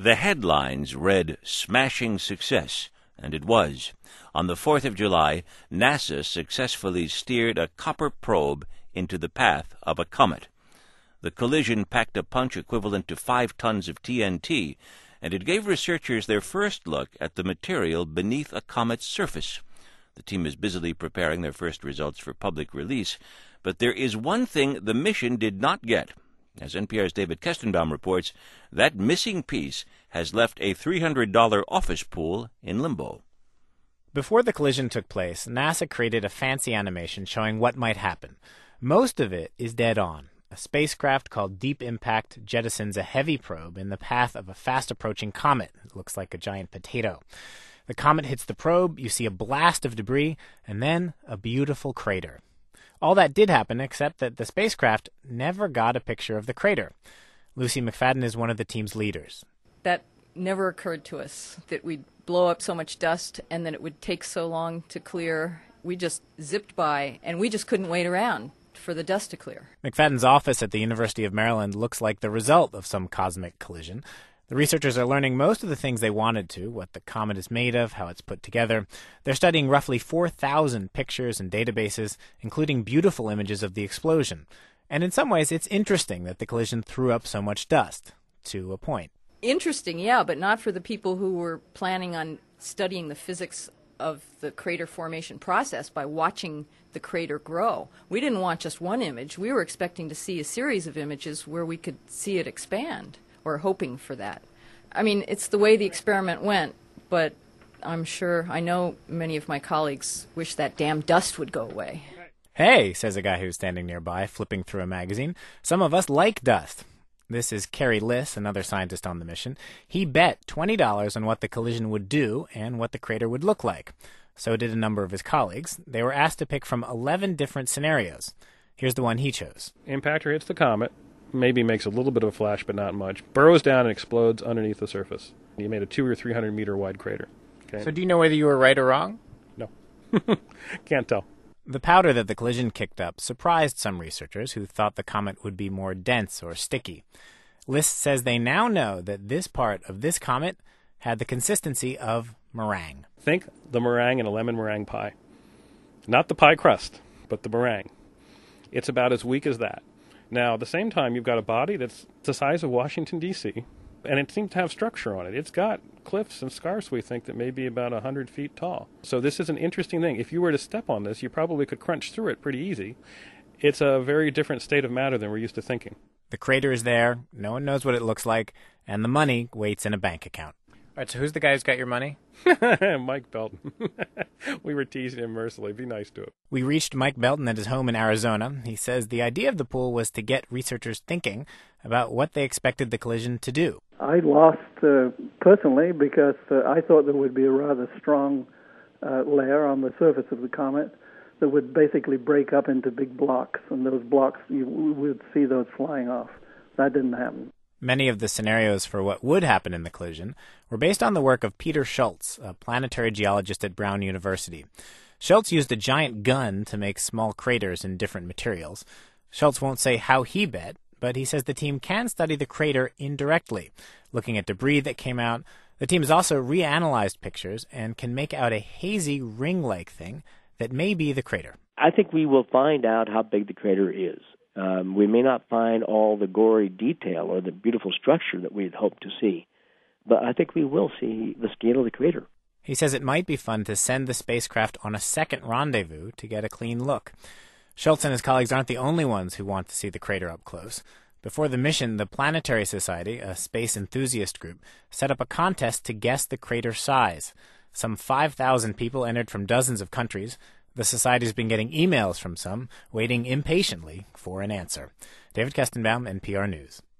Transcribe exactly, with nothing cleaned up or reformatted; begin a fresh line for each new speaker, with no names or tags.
The headlines read, "Smashing Success," and it was. On the fourth of July, NASA successfully steered a copper probe into the path of a comet. The collision packed a punch equivalent to five tons of T N T, and it gave researchers their first look at the material beneath a comet's surface. The team is busily preparing their first results for public release, but there is one thing the mission did not get. As N P R's David Kestenbaum reports, that missing piece has left a three hundred dollars office pool in limbo.
Before the collision took place, NASA created a fancy animation showing what might happen. Most of it is dead on. A spacecraft called Deep Impact jettisons a heavy probe in the path of a fast-approaching comet. It looks like a giant potato. The comet hits the probe, you see a blast of debris, and then a beautiful crater. All that did happen, except that the spacecraft never got a picture of the crater. Lucy McFadden is one of the team's leaders.
That never occurred to us, that we'd blow up so much dust and that it would take so long to clear. We just zipped by, and we just couldn't wait around for the dust to clear.
McFadden's office at the University of Maryland looks like the result of some cosmic collision. The researchers are learning most of the things they wanted to, what the comet is made of, how it's put together. They're studying roughly four thousand pictures and databases, including beautiful images of the explosion. And in some ways, it's interesting that the collision threw up so much dust, to a point.
Interesting, yeah, but not for the people who were planning on studying the physics of the crater formation process by watching the crater grow. We didn't want just one image. We were expecting to see a series of images where we could see it expand. Or hoping for that. I mean, it's the way the experiment went, but I'm sure, I know many of my colleagues wish that damn dust would go away.
Hey, says a guy who's standing nearby, flipping through a magazine. Some of us like dust. This is Kerry Liss, another scientist on the mission. He bet twenty dollars on what the collision would do and what the crater would look like. So did a number of his colleagues. They were asked to pick from eleven different scenarios. Here's the one he chose.
Impactor hits the comet. Maybe makes a little bit of a flash, but not much. Burrows down and explodes underneath the surface. You made a two or three hundred meter wide crater. Okay?
So do you know whether you were right or wrong?
No. Can't tell.
The powder that the collision kicked up surprised some researchers who thought the comet would be more dense or sticky. Liss says they now know that this part of this comet had the consistency of meringue.
Think the meringue in a lemon meringue pie. Not the pie crust, but the meringue. It's about as weak as that. Now, at the same time, you've got a body that's the size of Washington, D C, and it seems to have structure on it. It's got cliffs and scarps, we think, that may be about one hundred feet tall. So this is an interesting thing. If you were to step on this, you probably could crunch through it pretty easy. It's a very different state of matter than we're used to thinking.
The crater is there, no one knows what it looks like, and the money waits in a bank account. All right, so who's the guy who's got your money?
Mike Belton. We were teasing him mercilessly. Be nice to him.
We reached Mike Belton at his home in Arizona. He says the idea of the pool was to get researchers thinking about what they expected the collision to do.
I lost uh, personally because uh, I thought there would be a rather strong uh, layer on the surface of the comet that would basically break up into big blocks, and those blocks, you would see those flying off. That didn't happen.
Many of the scenarios for what would happen in the collision were based on the work of Peter Schultz, a planetary geologist at Brown University. Schultz used a giant gun to make small craters in different materials. Schultz won't say how he bet, but he says the team can study the crater indirectly, looking at debris that came out. The team has also reanalyzed pictures and can make out a hazy ring-like thing that may be the crater.
I think we will find out how big the crater is. Um, we may not find all the gory detail or the beautiful structure that we'd hoped to see, but I think we will see the scale of the crater.
He says it might be fun to send the spacecraft on a second rendezvous to get a clean look. Schultz and his colleagues aren't the only ones who want to see the crater up close. Before the mission, the Planetary Society, a space enthusiast group, set up a contest to guess the crater size. Some five thousand people entered from dozens of countries. The Society's been getting emails from some, waiting impatiently for an answer. David Kestenbaum, N P R News.